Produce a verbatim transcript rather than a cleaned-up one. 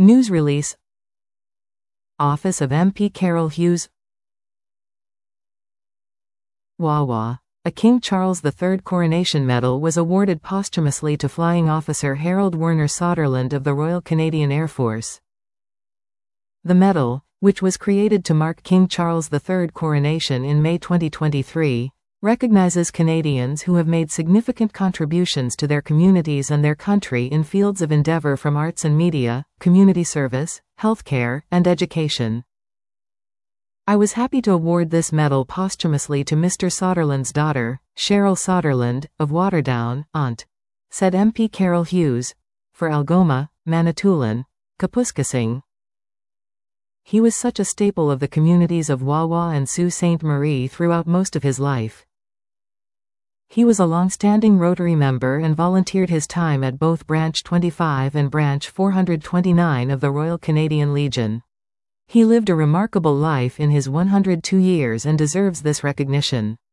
News release. Office of M P Carol Hughes. Wawa. A King Charles the third Coronation Medal was awarded posthumously to Flying Officer Harold Werner Soderlund of the Royal Canadian Air Force. The medal, which was created to mark King Charles the third coronation in May twenty twenty-three, recognizes Canadians who have made significant contributions to their communities and their country in fields of endeavor from arts and media, community service, healthcare, and education. I was happy to award this medal posthumously to Mister Soderlund's daughter, Cheryl Soderlund, of Waterdown, Ont. Said M P Carol Hughes, for Algoma, Manitoulin, Kapuskasing. He was such a staple of the communities of Wawa and Sault Ste. Marie throughout most of his life. He was a long-standing Rotary member and volunteered his time at both Branch twenty-five and Branch four hundred twenty-nine of the Royal Canadian Legion. He lived a remarkable life in his one hundred two years and deserves this recognition.